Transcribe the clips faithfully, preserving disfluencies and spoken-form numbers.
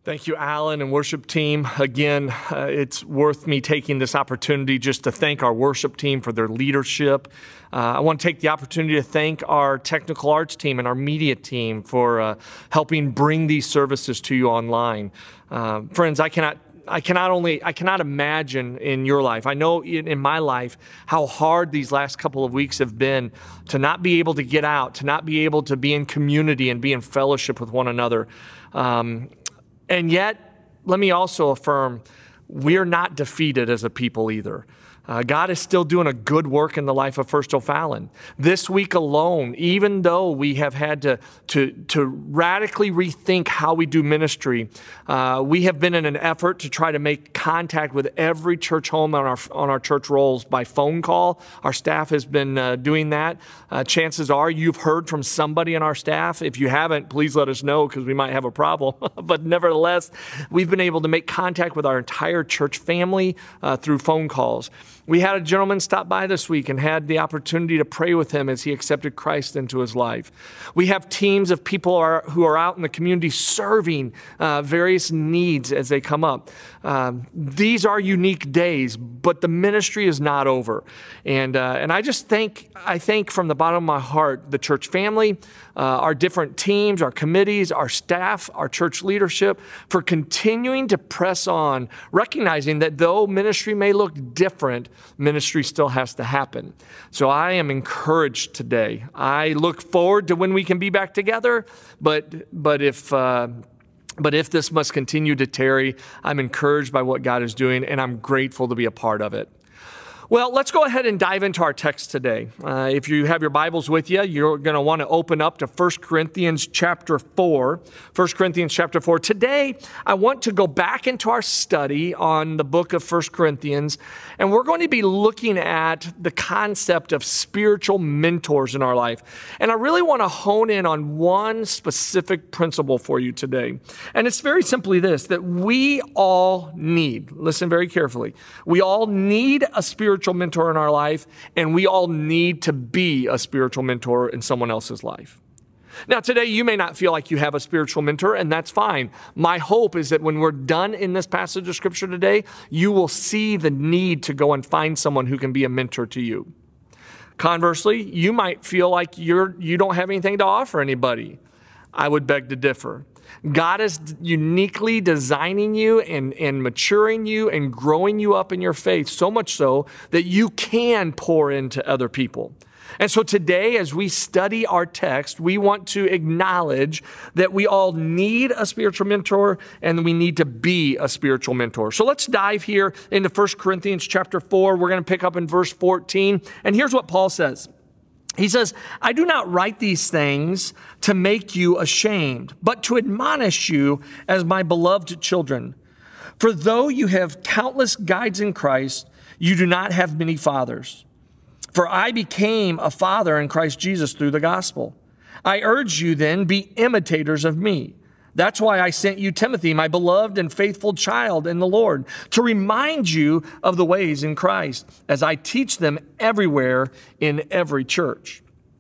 Thank you, Alan and worship team. Again, uh, it's worth me taking this opportunity just to thank our worship team for their leadership. Uh, I want to take the opportunity to thank our technical arts team and our media team for uh, helping bring these services to you online. Uh, friends, I cannot I cannot only I cannot imagine in your life, I know in, in my life, how hard these last couple of weeks have been to not be able to get out, to not be able to be in community and be in fellowship with one another. Um, And yet, let me also affirm, we're not defeated as a people either. Uh, God is still doing a good work in the life of First O'Fallon. This week alone, even though we have had to, to, to radically rethink how we do ministry, uh, we have been in an effort to try to make contact with every church home on our, on our church rolls by phone call. Our staff has been uh, doing that. Uh, chances are you've heard from somebody on our staff. If you haven't, please let us know because we might have a problem. But nevertheless, we've been able to make contact with our entire church family uh, through phone calls. We had a gentleman stop by this week and had the opportunity to pray with him as he accepted Christ into his life. We have teams of people are, who are out in the community serving uh, various needs as they come up. Um, these are unique days, but the ministry is not over. And uh, and I just thank, I thank from the bottom of my heart the church family, uh, our different teams, our committees, our staff, our church leadership for continuing to press on, recognizing that though ministry may look different, ministry still has to happen. So I am encouraged today. I look forward to when we can be back together, but but if uh, but if this must continue to tarry, I'm encouraged by what God is doing, and I'm grateful to be a part of it. Well, let's go ahead and dive into our text today. Uh, if you have your Bibles with you, you're going to want to open up to First Corinthians chapter four. First Corinthians chapter four. Today, I want to go back into our study on the book of First Corinthians, and we're going to be looking at the concept of spiritual mentors in our life. And I really want to hone in on one specific principle for you today. And it's very simply this, that we all need, listen very carefully, we all need a spiritual spiritual mentor in our life, and we all need to be a spiritual mentor in someone else's life. Now, today, you may not feel like you have a spiritual mentor, and that's fine. My hope is that when we're done in this passage of Scripture today, you will see the need to go and find someone who can be a mentor to you. Conversely, you might feel like you're, you don't have anything to offer anybody. I would beg to differ. God is uniquely designing you and, and maturing you and growing you up in your faith, so much so that you can pour into other people. And so today, as we study our text, we want to acknowledge that we all need a spiritual mentor and we need to be a spiritual mentor. So let's dive here into First Corinthians chapter four. We're going to pick up in verse fourteen. And here's what Paul says. He says, I do not write these things to make you ashamed, but to admonish you as my beloved children. For though you have countless guides in Christ, you do not have many fathers. For I became a father in Christ Jesus through the gospel. I urge you then, be imitators of me. That's why I sent you Timothy, my beloved and faithful child in the Lord, to remind you of the ways in Christ, as I teach them everywhere in every church.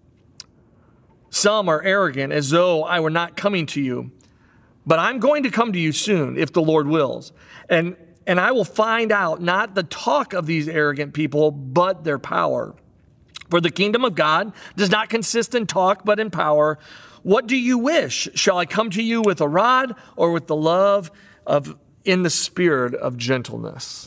Some are arrogant, as though I were not coming to you. But I'm going to come to you soon, if the Lord wills. And, and I will find out not the talk of these arrogant people, but their power. For the kingdom of God does not consist in talk, but in power. What do you wish? Shall I come to you with a rod or with the love of in the spirit of gentleness?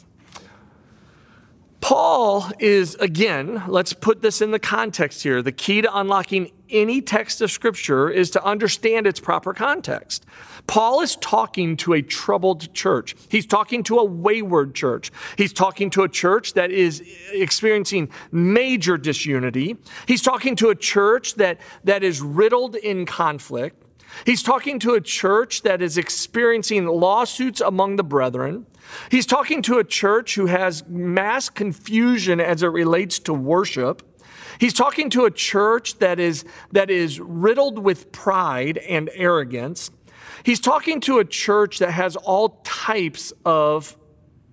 Paul is, again, let's put this in the context here. The key to unlocking any text of Scripture is to understand its proper context. Paul is talking to a troubled church. He's talking to a wayward church. He's talking to a church that is experiencing major disunity. He's talking to a church that, that is riddled in conflict. He's talking to a church that is experiencing lawsuits among the brethren. He's talking to a church who has mass confusion as it relates to worship. He's talking to a church that is, that is riddled with pride and arrogance. He's talking to a church that has all types of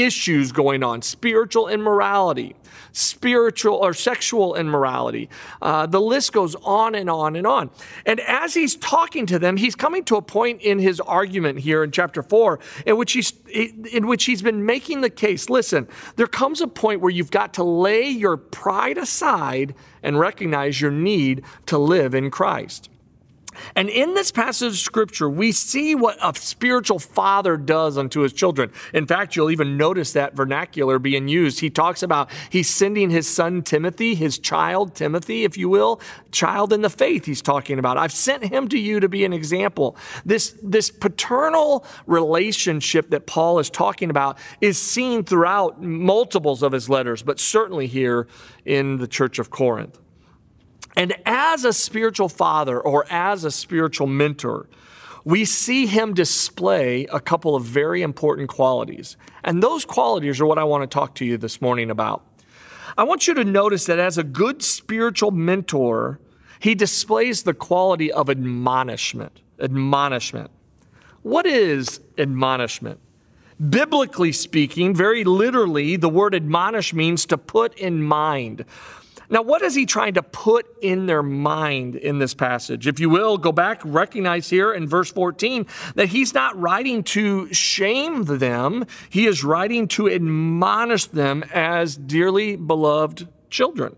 issues going on, spiritual immorality, spiritual or sexual immorality. Uh, the list goes on and on and on. And as he's talking to them, he's coming to a point in his argument here in chapter four in which he's, in which he's been making the case. Listen, there comes a point where you've got to lay your pride aside and recognize your need to live in Christ. And in this passage of Scripture, we see what a spiritual father does unto his children. In fact, you'll even notice that vernacular being used. He talks about he's sending his son Timothy, his child Timothy, if you will, child in the faith he's talking about. I've sent him to you to be an example. This, this paternal relationship that Paul is talking about is seen throughout multiples of his letters, but certainly here in the church of Corinth. And as a spiritual father or as a spiritual mentor, we see him display a couple of very important qualities. And those qualities are what I want to talk to you this morning about. I want you to notice that as a good spiritual mentor, he displays the quality of admonishment. Admonishment. What is admonishment? Biblically speaking, very literally, the word admonish means to put in mind. Now, what is he trying to put in their mind in this passage? If you will, go back, recognize here in verse fourteen that he's not writing to shame them. He is writing to admonish them as dearly beloved children.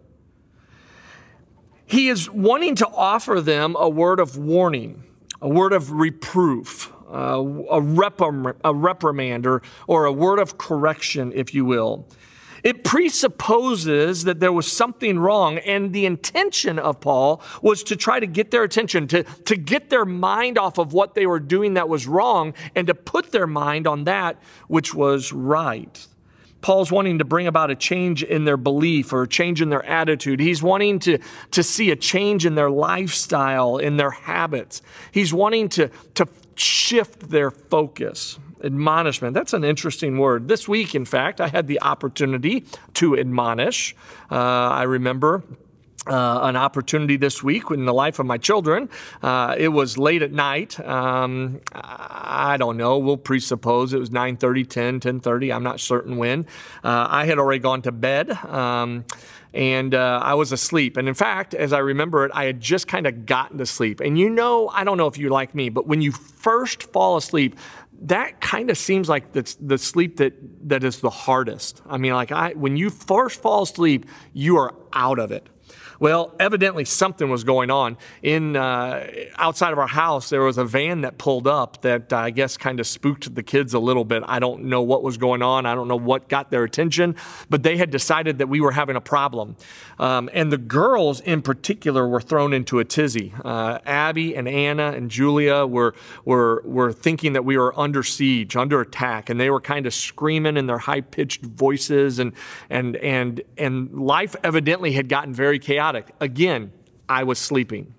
He is wanting to offer them a word of warning, a word of reproof, uh, a, reprim- a reprimand, or, or a word of correction, if you will. It presupposes that there was something wrong, and the intention of Paul was to try to get their attention, to, to get their mind off of what they were doing that was wrong, and to put their mind on that which was right. Paul's wanting to bring about a change in their belief or a change in their attitude. He's wanting to, to see a change in their lifestyle, in their habits. He's wanting to, to shift their focus. Admonishment, that's an interesting word. This week, in fact, I had the opportunity to admonish. Uh, I remember uh, an opportunity this week in the life of my children. Uh, it was late at night. Um, I don't know. We'll presuppose it was nine thirty, ten, ten thirty. I'm not certain when. Uh, I had already gone to bed. Um, And uh, I was asleep. And in fact, as I remember it, I had just kind of gotten to sleep. And you know, I don't know if you're like me, but when you first fall asleep, that kind of seems like the, the sleep that, that is the hardest. I mean, like I, when you first fall asleep, you are out of it. Well, evidently something was going on. In uh, outside of our house, there was a van that pulled up that uh, I guess kind of spooked the kids a little bit. I don't know what was going on. I don't know what got their attention, but they had decided that we were having a problem. Um, and the girls in particular were thrown into a tizzy. Uh, Abby and Anna and Julia were, were, were thinking that we were under siege, under attack, and they were kind of screaming in their high-pitched voices, and, and, and, and life evidently had gotten very chaotic. Again, I was sleeping.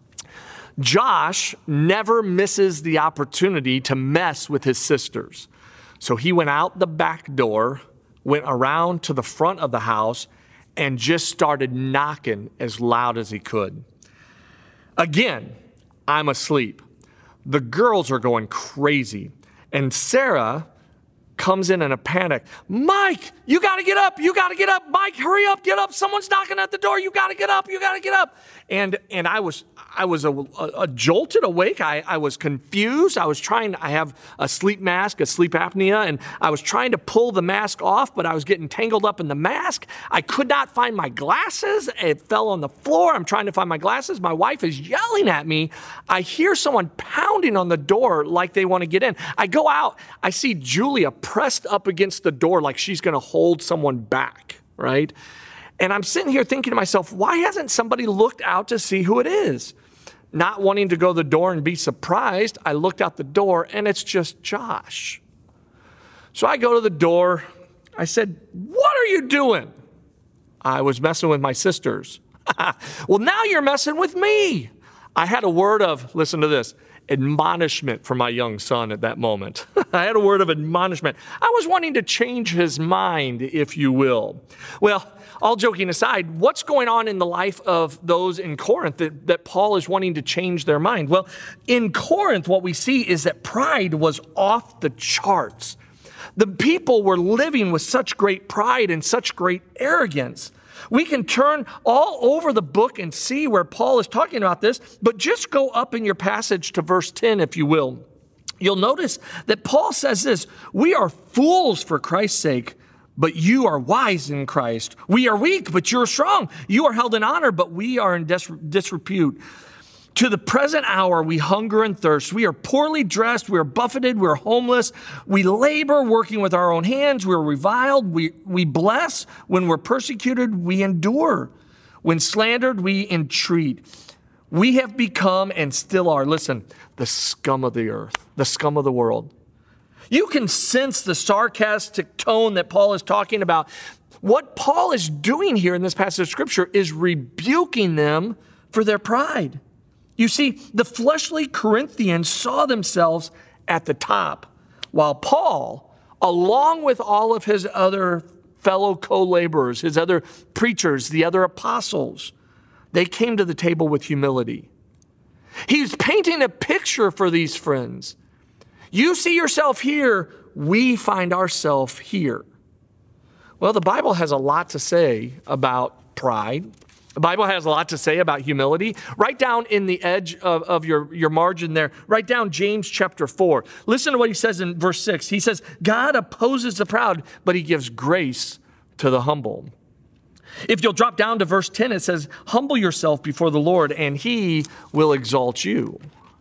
Josh never misses the opportunity to mess with his sisters. So he went out the back door, went around to the front of the house, and just started knocking as loud as he could. Again, I'm asleep. The girls are going crazy. And Sarah comes in in a panic. Mike, you got to get up. You got to get up. Mike, hurry up. Get up. Someone's knocking at the door. You got to get up. You got to get up. And and I was I was a, a, a jolted awake. I, I was confused. I was trying. I have a sleep mask, a sleep apnea, and I was trying to pull the mask off, but I was getting tangled up in the mask. I could not find my glasses. It fell on the floor. I'm trying to find my glasses. My wife is yelling at me. I hear someone pounding on the door like they want to get in. I go out. I see Julia pressed up against the door like she's going to hold someone back, right? And I'm sitting here thinking to myself, why hasn't somebody looked out to see who it is? Not wanting to go to the door and be surprised, I looked out the door and it's just Josh. So I go to the door. I said, what are you doing? I was messing with my sisters. Well, now you're messing with me. I had a word of, listen to this, admonishment for my young son at that moment. I had a word of admonishment. I was wanting to change his mind, if you will. Well, all joking aside, what's going on in the life of those in Corinth that, that Paul is wanting to change their mind? Well, in Corinth, what we see is that pride was off the charts. The people were living with such great pride and such great arrogance. We can turn all over the book and see where Paul is talking about this, but just go up in your passage to verse ten, if you will. You'll notice that Paul says this: we are fools for Christ's sake, but you are wise in Christ. We are weak, but you're strong. You are held in honor, but we are in dis- disrepute. To the present hour, we hunger and thirst. We are poorly dressed. We are buffeted. We are homeless. We labor working with our own hands. We are reviled. We, we bless. When we're persecuted, we endure. When slandered, we entreat. We have become and still are, listen, the scum of the earth, the scum of the world. You can sense the sarcastic tone that Paul is talking about. What Paul is doing here in this passage of Scripture is rebuking them for their pride. You see, the fleshly Corinthians saw themselves at the top, while Paul, along with all of his other fellow co-laborers, his other preachers, the other apostles, they came to the table with humility. He's painting a picture for these friends. You see yourself here, we find ourselves here. Well, the Bible has a lot to say about pride. The Bible has a lot to say about humility. Write down in the edge of, of your, your margin there, write down James chapter four. Listen to what he says in verse six. He says, God opposes the proud, but he gives grace to the humble. If you'll drop down to verse ten, it says, humble yourself before the Lord, and he will exalt you.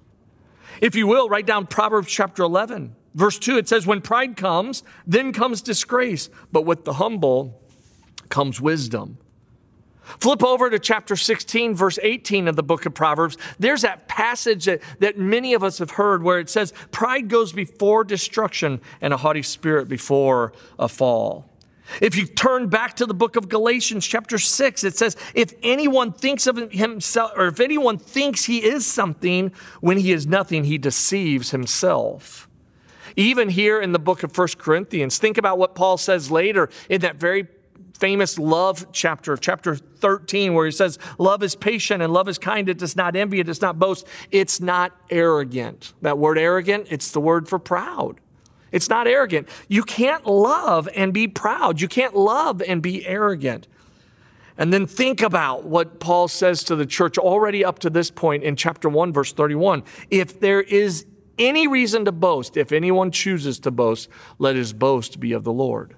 If you will, write down Proverbs chapter eleven. Verse two, it says, when pride comes, then comes disgrace, but with the humble comes wisdom. Flip over to chapter sixteen, verse eighteen of the book of Proverbs. There's that passage that, that many of us have heard where it says, pride goes before destruction and a haughty spirit before a fall. If you turn back to the book of Galatians chapter six, it says, if anyone thinks of himself, or if anyone thinks he is something when he is nothing, he deceives himself. Even here in the book of First Corinthians, think about what Paul says later in that very famous love chapter, chapter thirteen, where he says, love is patient and love is kind. It does not envy. It does not boast. It's not arrogant. That word arrogant, it's the word for proud. It's not arrogant. You can't love and be proud. You can't love and be arrogant. And then think about what Paul says to the church already up to this point in chapter one, verse thirty-one. If there is any reason to boast, if anyone chooses to boast, let his boast be of the Lord.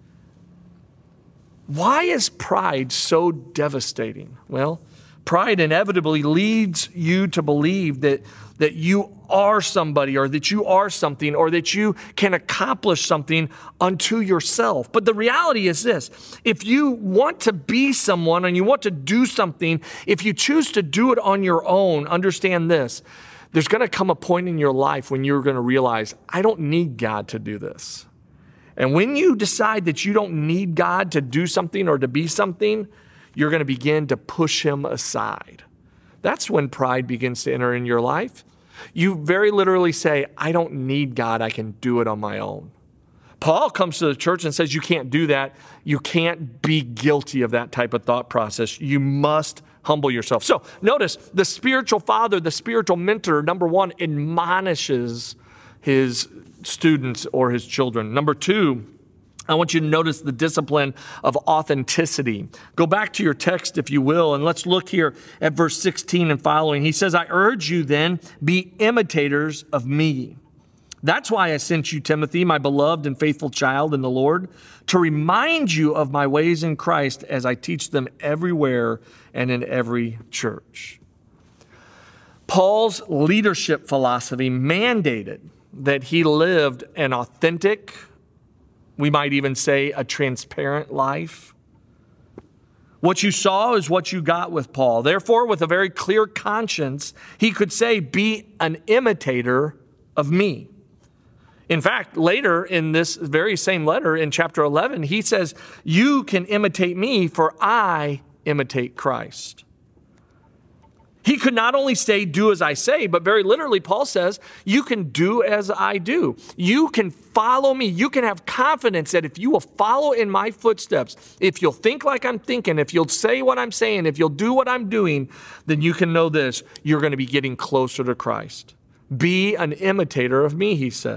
Why is pride so devastating? Well, pride inevitably leads you to believe that, that you are somebody, or that you are something, or that you can accomplish something unto yourself. But the reality is this: if you want to be someone and you want to do something, if you choose to do it on your own, understand this: there's going to come a point in your life when you're going to realize, I don't need God to do this. And when you decide that you don't need God to do something or to be something, you're going to begin to push him aside. That's when pride begins to enter in your life. You very literally say, I don't need God. I can do it on my own. Paul comes to the church and says, you can't do that. You can't be guilty of that type of thought process. You must humble yourself. So notice the spiritual father, the spiritual mentor, number one, admonishes his students or his children. Number two, I want you to notice the discipline of authenticity. Go back to your text, if you will, and let's look here at verse sixteen and following. He says, I urge you then, be imitators of me. That's why I sent you, Timothy, my beloved and faithful child in the Lord, to remind you of my ways in Christ as I teach them everywhere and in every church. Paul's leadership philosophy mandated that he lived an authentic, we might even say a transparent life. What you saw is what you got with Paul. Therefore, with a very clear conscience, he could say, be an imitator of me. In fact, later in this very same letter in chapter eleven, he says, you can imitate me, for I imitate Christ. He could not only say, do as I say, but very literally, Paul says, you can do as I do. You can follow me. You can have confidence that if you will follow in my footsteps, if you'll think like I'm thinking, if you'll say what I'm saying, if you'll do what I'm doing, then you can know this: you're going to be getting closer to Christ. Be an imitator of me, he says.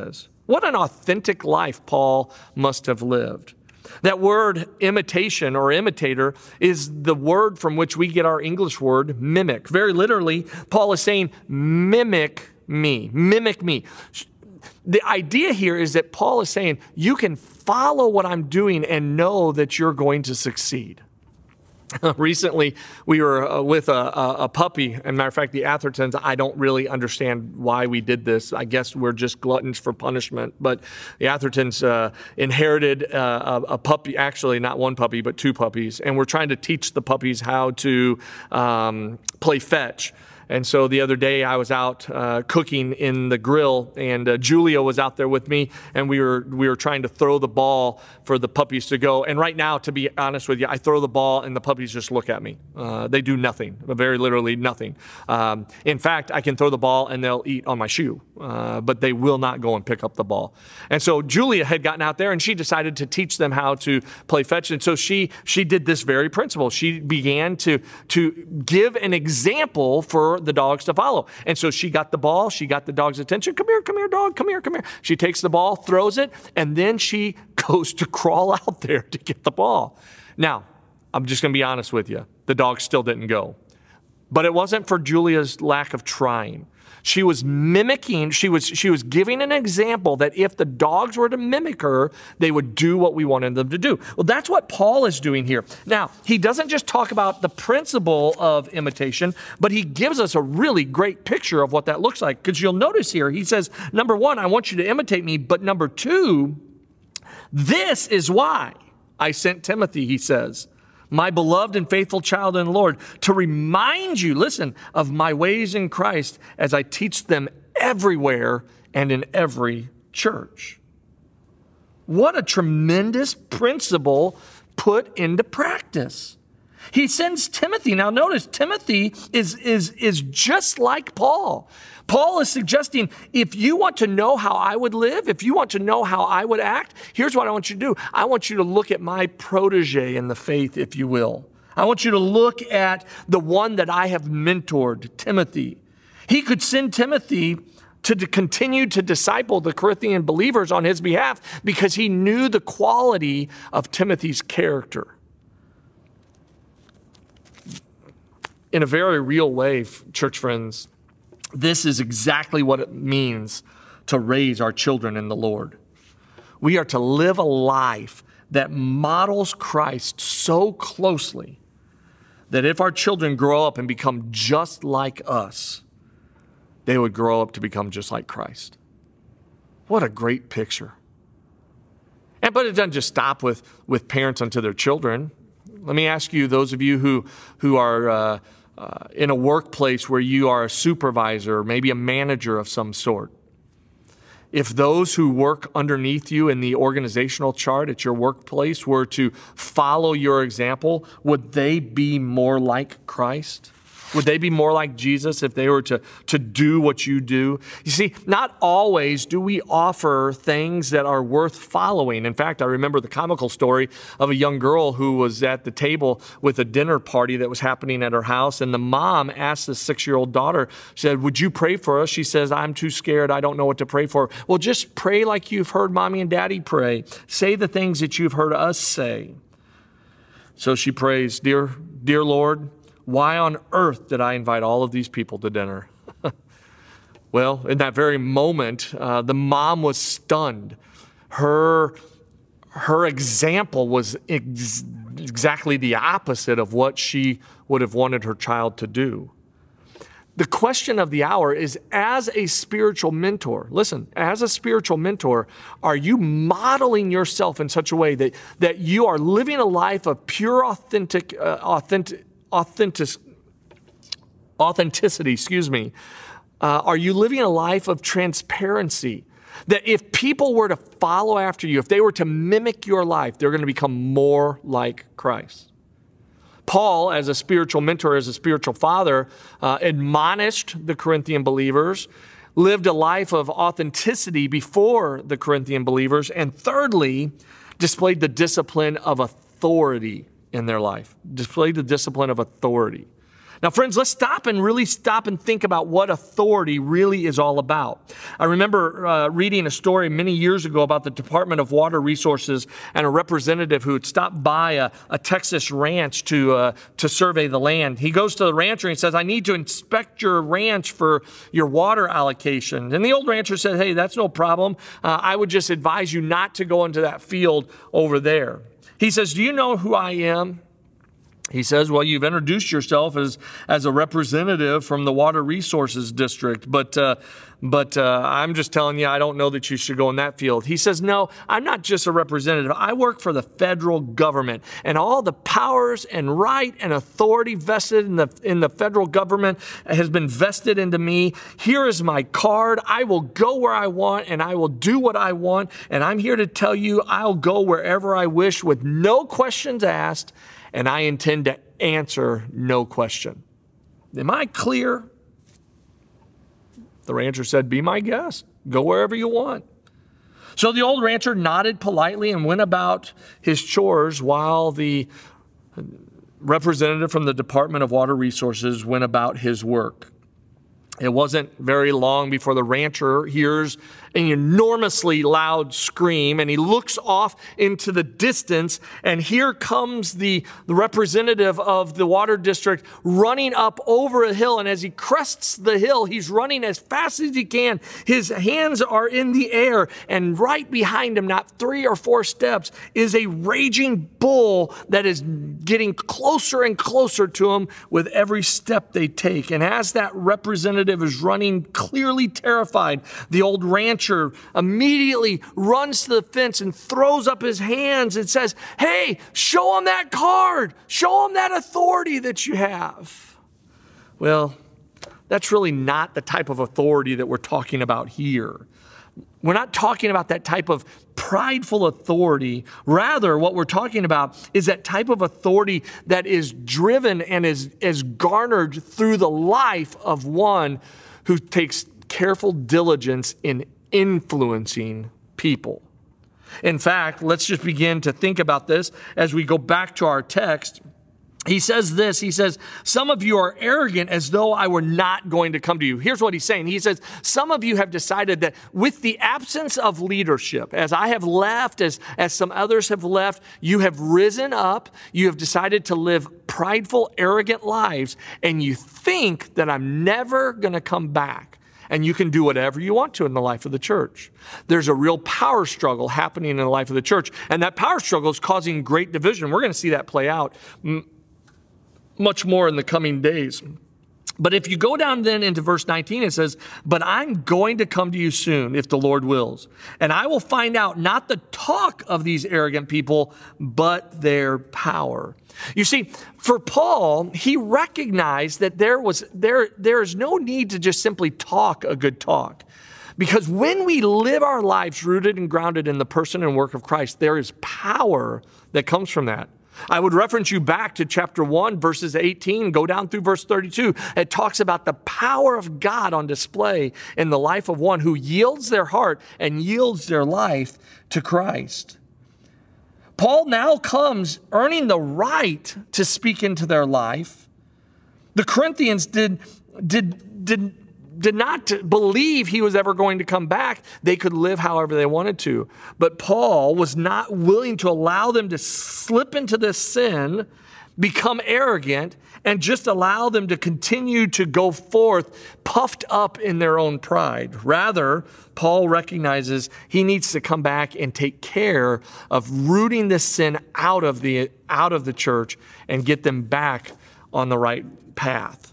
What an authentic life Paul must have lived. That word imitation or imitator is the word from which we get our English word mimic. Very literally, Paul is saying, mimic me, mimic me. The idea here is that Paul is saying, you can follow what I'm doing and know that you're going to succeed. Recently, we were uh, with a, a, a puppy. As a matter of fact, the Athertons, I don't really understand why we did this. I guess we're just gluttons for punishment. But the Athertons uh, inherited uh, a, a puppy, actually not one puppy, but two puppies. And we're trying to teach the puppies how to um, play fetch. And so the other day I was out uh, cooking in the grill, and uh, Julia was out there with me, and we were we were trying to throw the ball for the puppies to go. And right now, to be honest with you, I throw the ball and the puppies just look at me. Uh, they do nothing, very literally nothing. Um, in fact, I can throw the ball and they'll eat on my shoe, uh, but they will not go and pick up the ball. And so Julia had gotten out there and she decided to teach them how to play fetch. And so she she did this very principle. She began to to give an example for the dogs to follow. And so she got the ball, she got the dog's attention. Come here, come here, dog, come here, come here. She takes the ball, throws it, and then she goes to crawl out there to get the ball. Now, I'm just going to be honest with you. The dog still didn't go. But it wasn't for Julia's lack of trying. She was mimicking, she was, she was giving an example that if the dogs were to mimic her, they would do what we wanted them to do. Well, that's what Paul is doing here. Now, he doesn't just talk about the principle of imitation, but he gives us a really great picture of what that looks like. Because you'll notice here, he says, number one, I want you to imitate me, but number two, this is why I sent Timothy, he says, my beloved and faithful child in the Lord, to remind you, listen, of my ways in Christ as I teach them everywhere and in every church. What a tremendous principle put into practice. He sends Timothy. Now notice, Timothy is, is, is just like Paul. Paul is suggesting, if you want to know how I would live, if you want to know how I would act, here's what I want you to do. I want you to look at my protege in the faith, if you will. I want you to look at the one that I have mentored, Timothy. He could send Timothy to, to continue to disciple the Corinthian believers on his behalf because he knew the quality of Timothy's character. In a very real way, church friends, this is exactly what it means to raise our children in the Lord. We are to live a life that models Christ so closely that if our children grow up and become just like us, they would grow up to become just like Christ. What a great picture. And but it doesn't just stop with, with parents unto their children. Let me ask you, those of you who, who are uh, Uh, in a workplace where you are a supervisor, maybe a manager of some sort, if those who work underneath you in the organizational chart at your workplace were to follow your example, would they be more like Christ? Would they be more like Jesus if they were to, to do what you do? You see, not always do we offer things that are worth following. In fact, I remember the comical story of a young girl who was at the table with a dinner party that was happening at her house, and the mom asked the six-year-old daughter, she said, would you pray for us? She says, I'm too scared. I don't know what to pray for. Well, just pray like you've heard mommy and daddy pray. Say the things that you've heard us say. So she prays, Dear, dear Lord, why on earth did I invite all of these people to dinner? Well, in that very moment, uh, the mom was stunned. Her, her example was ex- exactly the opposite of what she would have wanted her child to do. The question of the hour is, as a spiritual mentor, listen, as a spiritual mentor, are you modeling yourself in such a way that, that you are living a life of pure, authentic, uh, authentic, Authentic, authenticity, excuse me. Uh, are you living a life of transparency? That if people were to follow after you, if they were to mimic your life, they're going to become more like Christ. Paul, as a spiritual mentor, as a spiritual father, uh, admonished the Corinthian believers, lived a life of authenticity before the Corinthian believers, and thirdly, displayed the discipline of authority in their life, displayed the discipline of authority. Now, friends, let's stop and really stop and think about what authority really is all about. I remember uh, reading a story many years ago about the Department of Water Resources and a representative who had stopped by a, a Texas ranch to uh, to survey the land. He goes to the rancher and he says, I need to inspect your ranch for your water allocation. And the old rancher said, hey, that's no problem. Uh, I would just advise you not to go into that field over there. He says, do you know who I am? He says, well, you've introduced yourself as, as a representative from the Water Resources District, but uh, but uh, I'm just telling you, I don't know that you should go in that field. He says, no, I'm not just a representative. I work for the federal government, and all the powers and right and authority vested in the, in the federal government has been vested into me. Here is my card. I will go where I want, and I will do what I want, and I'm here to tell you I'll go wherever I wish with no questions asked, and I intend to answer no question. Am I clear? The rancher said, be my guest. Go wherever you want. So the old rancher nodded politely and went about his chores while the representative from the Department of Water Resources went about his work. It wasn't very long before the rancher hears an enormously loud scream, and he looks off into the distance, and here comes the, the representative of the water district running up over a hill, and as he crests the hill, he's running as fast as he can. His hands are in the air, and right behind him, not three or four steps, is a raging bull that is getting closer and closer to him with every step they take. And as that representative is running, clearly terrified, the old rancher immediately runs to the fence and throws up his hands and says, hey, show him that card. Show him that authority that you have. Well, that's really not the type of authority that we're talking about here. We're not talking about that type of prideful authority. Rather, what we're talking about is that type of authority that is driven and is, is garnered through the life of one who takes careful diligence in influencing people. In fact, let's just begin to think about this as we go back to our text. He says this, he says, some of you are arrogant as though I were not going to come to you. Here's what he's saying. He says, some of you have decided that with the absence of leadership, as I have left, as, as some others have left, you have risen up, you have decided to live prideful, arrogant lives, and you think that I'm never going to come back. And you can do whatever you want to in the life of the church. There's a real power struggle happening in the life of the church. And that power struggle is causing great division. We're going to see that play out much more in the coming days. But if you go down then into verse nineteen, it says, but I'm going to come to you soon if the Lord wills. And I will find out not the talk of these arrogant people, but their power. You see, for Paul, he recognized that there was there there is no need to just simply talk a good talk. Because when we live our lives rooted and grounded in the person and work of Christ, there is power that comes from that. I would reference you back to chapter one, verses eighteen, go down through verse thirty-two. It talks about the power of God on display in the life of one who yields their heart and yields their life to Christ. Paul now comes earning the right to speak into their life. The Corinthians did, did, did, did not believe he was ever going to come back. They could live however they wanted to. But Paul was not willing to allow them to slip into this sin, become arrogant, and just allow them to continue to go forth puffed up in their own pride. Rather, Paul recognizes he needs to come back and take care of rooting this sin out of the, out of the church and get them back on the right path.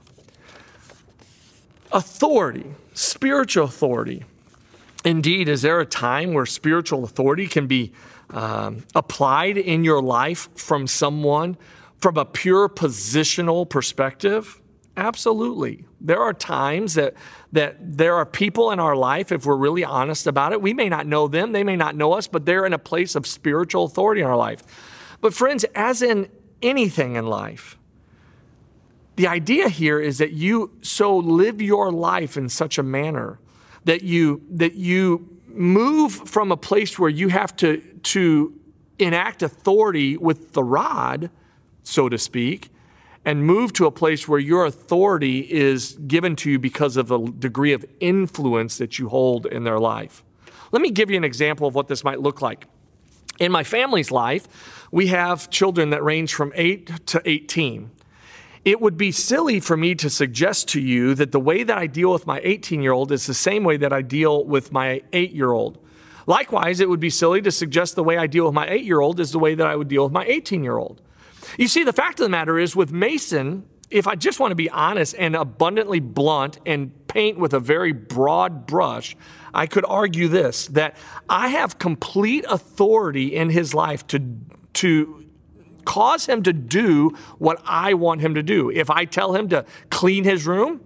Authority, spiritual authority. Indeed, is there a time where spiritual authority can be um, applied in your life from someone from a pure positional perspective? Absolutely. There are times that, that there are people in our life, if we're really honest about it, we may not know them, they may not know us, but they're in a place of spiritual authority in our life. But friends, as in anything in life, the idea here is that you so live your life in such a manner that you that you move from a place where you have to, to enact authority with the rod, so to speak, and move to a place where your authority is given to you because of the degree of influence that you hold in their life. Let me give you an example of what this might look like. In my family's life, we have children that range from eight to eighteen. It would be silly for me to suggest to you that the way that I deal with my eighteen-year-old is the same way that I deal with my eight-year-old. Likewise, it would be silly to suggest the way I deal with my eight-year-old is the way that I would deal with my eighteen-year-old. You see, the fact of the matter is with Mason, if I just want to be honest and abundantly blunt and paint with a very broad brush, I could argue this, that I have complete authority in his life to, to cause him to do what I want him to do. If I tell him to clean his room,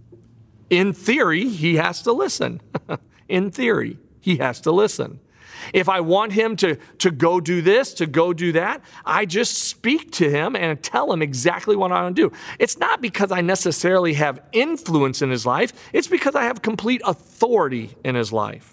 in theory, he has to listen. In theory, he has to listen. If I want him to, to go do this, to go do that, I just speak to him and tell him exactly what I want to do. It's not because I necessarily have influence in his life. It's because I have complete authority in his life.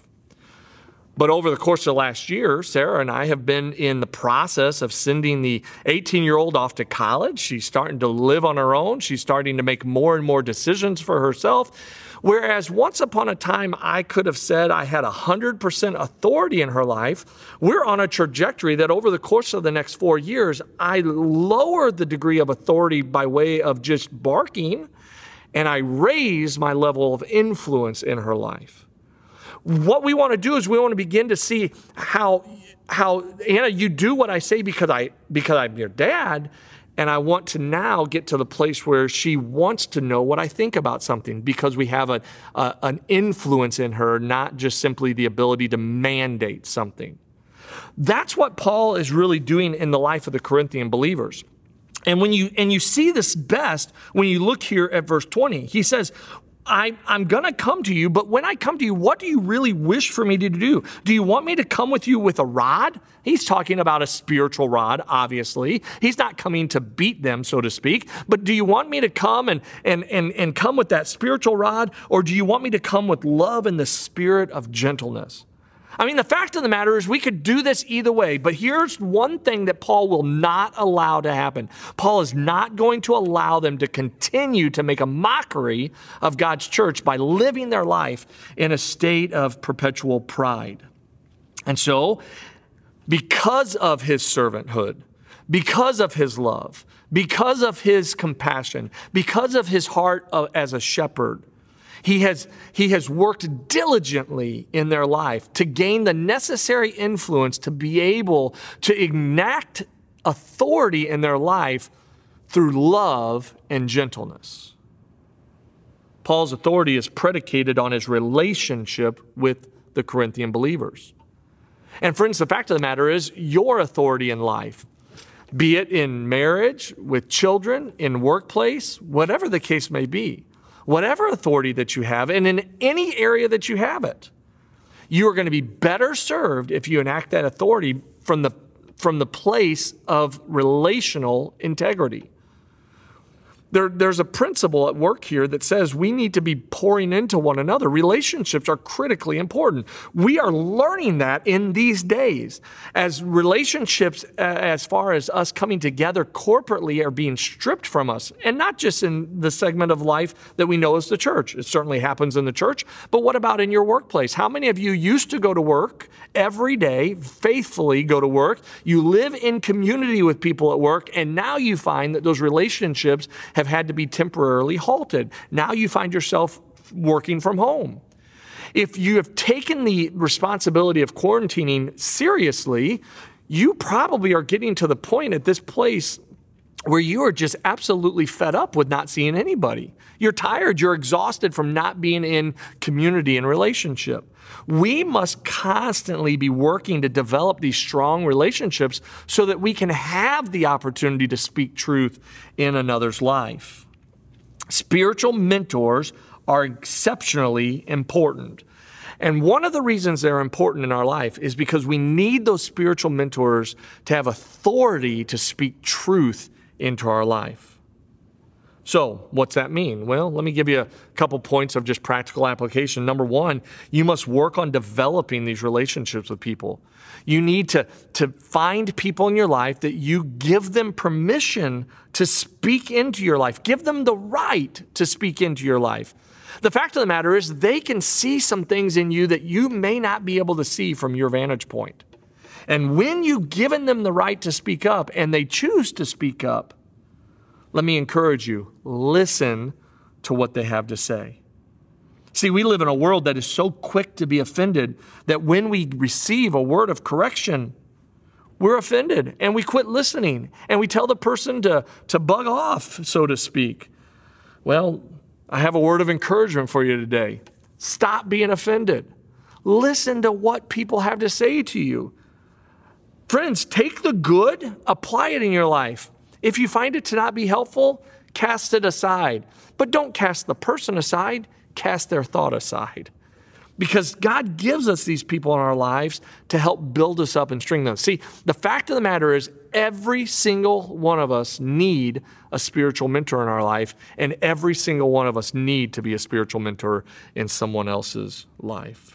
But over the course of the last year, Sarah and I have been in the process of sending the eighteen-year-old off to college. She's starting to live on her own. She's starting to make more and more decisions for herself. Whereas once upon a time, I could have said I had one hundred percent authority in her life. We're on a trajectory that over the course of the next four years, I lowered the degree of authority by way of just barking, and I raised my level of influence in her life. What we want to do is we want to begin to see how, how Anna, you do what I say because, I, because I'm your dad, and I want to now get to the place where she wants to know what I think about something because we have a, a, an influence in her, not just simply the ability to mandate something. That's what Paul is really doing in the life of the Corinthian believers. And when you and you see this best when you look here at verse twenty, he says, I, I'm going to come to you, but when I come to you, what do you really wish for me to do? Do you want me to come with you with a rod? He's talking about a spiritual rod, obviously. He's not coming to beat them, so to speak. But do you want me to come and, and, and, and come with that spiritual rod, or do you want me to come with love and the spirit of gentleness? I mean, the fact of the matter is we could do this either way, but here's one thing that Paul will not allow to happen. Paul is not going to allow them to continue to make a mockery of God's church by living their life in a state of perpetual pride. And so, because of his servanthood, because of his love, because of his compassion, because of his heart as a shepherd, He has, he has worked diligently in their life to gain the necessary influence to be able to enact authority in their life through love and gentleness. Paul's authority is predicated on his relationship with the Corinthian believers. And friends, the fact of the matter is your authority in life, be it in marriage, with children, in workplace, whatever the case may be, whatever authority that you have, and in any area that you have it, you are going to be better served if you enact that authority from the, from the place of relational integrity. There, there's a principle at work here that says we need to be pouring into one another. Relationships are critically important. We are learning that in these days as relationships, uh, as far as us coming together corporately, are being stripped from us. And not just in the segment of life that we know as the church. It certainly happens in the church. But what about in your workplace? How many of you used to go to work every day, faithfully go to work? You live in community with people at work, and now you find that those relationships have had to be temporarily halted. Now you find yourself working from home. If you have taken the responsibility of quarantining seriously, you probably are getting to the point at this place where you are just absolutely fed up with not seeing anybody. You're tired, you're exhausted from not being in community and relationship. We must constantly be working to develop these strong relationships so that we can have the opportunity to speak truth in another's life. Spiritual mentors are exceptionally important. And one of the reasons they're important in our life is because we need those spiritual mentors to have authority to speak truth into our life. So what's that mean? Well, let me give you a couple points of just practical application. Number one, you must work on developing these relationships with people. You need to, to find people in your life that you give them permission to speak into your life. Give them the right to speak into your life. The fact of the matter is they can see some things in you that you may not be able to see from your vantage point. And when you've given them the right to speak up and they choose to speak up, let me encourage you, listen to what they have to say. See, we live in a world that is so quick to be offended that when we receive a word of correction, we're offended and we quit listening and we tell the person to, to bug off, so to speak. Well, I have a word of encouragement for you today. Stop being offended. Listen to what people have to say to you. Friends, take the good, apply it in your life. If you find it to not be helpful, cast it aside. But don't cast the person aside, cast their thought aside. Because God gives us these people in our lives to help build us up and strengthen us. See, the fact of the matter is every single one of us need a spiritual mentor in our life, and every single one of us need to be a spiritual mentor in someone else's life.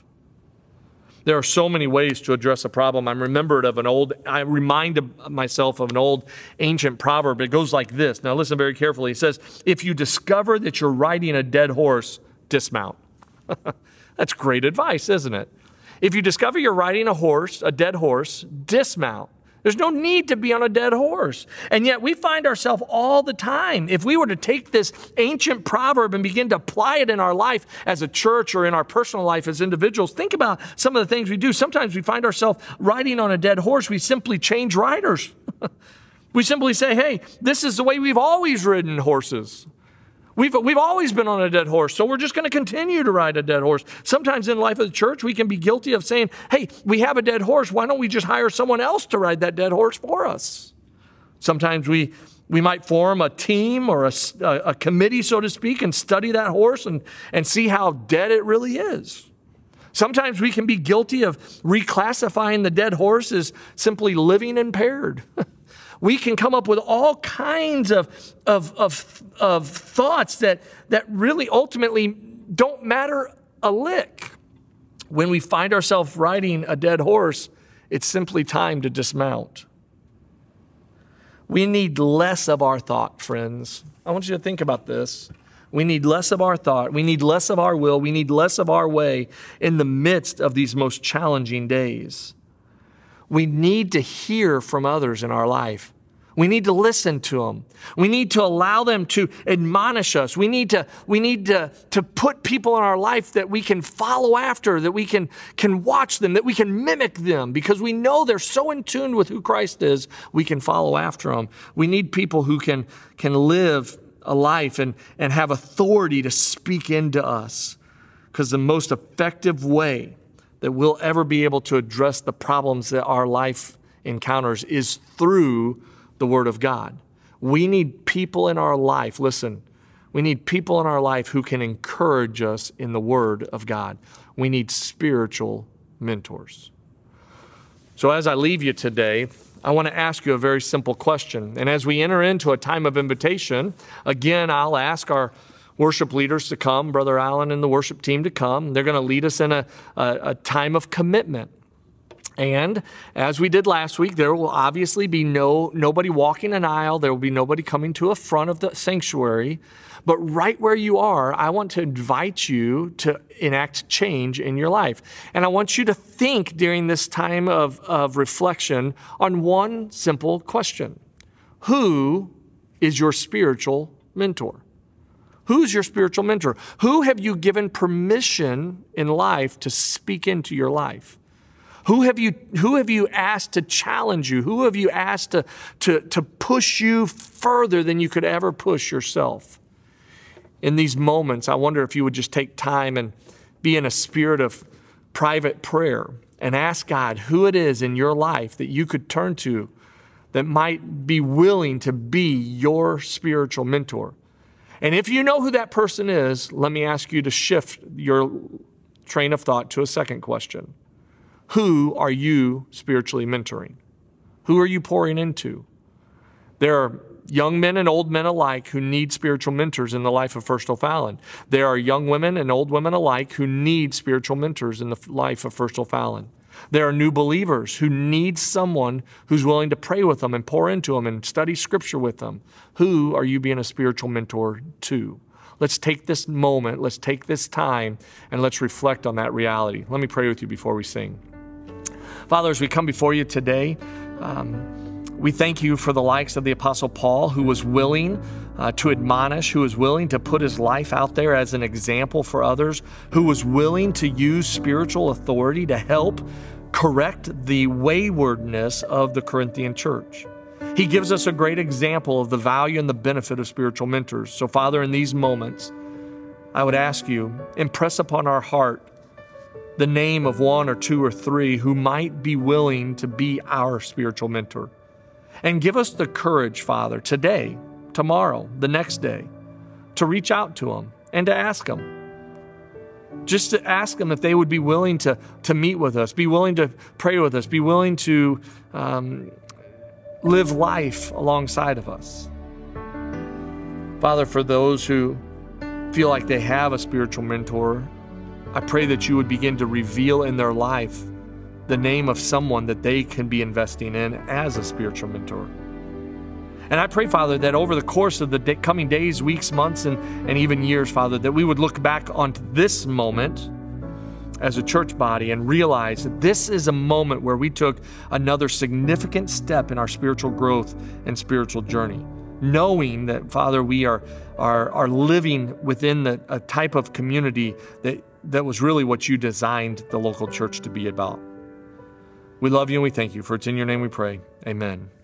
There are so many ways to address a problem. I'm remembered of an old, I remind myself of an old ancient proverb. It goes like this. Now listen very carefully. It says, if you discover that you're riding a dead horse, dismount. That's great advice, isn't it? If you discover you're riding a horse, a dead horse, dismount. There's no need to be on a dead horse. And yet we find ourselves all the time. If we were to take this ancient proverb and begin to apply it in our life as a church or in our personal life as individuals, think about some of the things we do. Sometimes we find ourselves riding on a dead horse. We simply change riders. We simply say, hey, this is the way we've always ridden horses. We've, we've always been on a dead horse, so we're just going to continue to ride a dead horse. Sometimes in the life of the church, we can be guilty of saying, hey, we have a dead horse. Why don't we just hire someone else to ride that dead horse for us? Sometimes we, we might form a team or a, a committee, so to speak, and study that horse and, and see how dead it really is. Sometimes we can be guilty of reclassifying the dead horse as simply living impaired. We can come up with all kinds of, of, of, of thoughts that, that really ultimately don't matter a lick. When we find ourselves riding a dead horse, it's simply time to dismount. We need less of our thought, friends. I want you to think about this. We need less of our thought. We need less of our will. We need less of our way in the midst of these most challenging days. We need to hear from others in our life. We need to listen to them. We need to allow them to admonish us. We need to, we need to, to put people in our life that we can follow after, that we can, can watch them, that we can mimic them, because we know they're so in tune with who Christ is, we can follow after them. We need people who can, can live a life and, and have authority to speak into us, because the most effective way that we'll ever be able to address the problems that our life encounters is through the Word of God. We need people in our life, listen, we need people in our life who can encourage us in the Word of God. We need spiritual mentors. So as I leave you today, I want to ask you a very simple question. And as we enter into a time of invitation, again, I'll ask our worship leaders to come, Brother Allen and the worship team to come. They're going to lead us in a, a, a time of commitment. And as we did last week, there will obviously be no nobody walking an aisle. There will be nobody coming to a front of the sanctuary. But right where you are, I want to invite you to enact change in your life. And I want you to think during this time of, of reflection on one simple question. Who is your spiritual mentor? Who's your spiritual mentor? Who have you given permission in life to speak into your life? Who have you, who have you asked to challenge you? Who have you asked to, to, to push you further than you could ever push yourself? In these moments, I wonder if you would just take time and be in a spirit of private prayer and ask God who it is in your life that you could turn to that might be willing to be your spiritual mentor. And if you know who that person is, let me ask you to shift your train of thought to a second question. Who are you spiritually mentoring? Who are you pouring into? There are young men and old men alike who need spiritual mentors in the life of First O'Fallon. There are young women and old women alike who need spiritual mentors in the life of First O'Fallon. There are new believers who need someone who's willing to pray with them and pour into them and study Scripture with them. Who are you being a spiritual mentor to? Let's take this moment, let's take this time, and let's reflect on that reality. Let me pray with you before we sing. Father, as we come before you today, um, we thank you for the likes of the Apostle Paul, who was willing uh, to admonish, who was willing to put his life out there as an example for others, who was willing to use spiritual authority to help correct the waywardness of the Corinthian church. He gives us a great example of the value and the benefit of spiritual mentors. So, Father, in these moments, I would ask you, impress upon our heart the name of one or two or three who might be willing to be our spiritual mentor. And give us the courage, Father, today, tomorrow, the next day, to reach out to them and to ask them. Just to ask them if they would be willing to, to meet with us, be willing to pray with us, be willing to um, live life alongside of us. Father, for those who feel like they have a spiritual mentor, I pray that you would begin to reveal in their life the name of someone that they can be investing in as a spiritual mentor. And I pray, Father, that over the course of the day, coming days, weeks, months, and, and even years, Father, that we would look back onto this moment as a church body and realize that this is a moment where we took another significant step in our spiritual growth and spiritual journey, knowing that, Father, we are, are, are living within the, a type of community that, that was really what you designed the local church to be about. We love you and we thank you, for it's in your name we pray. Amen.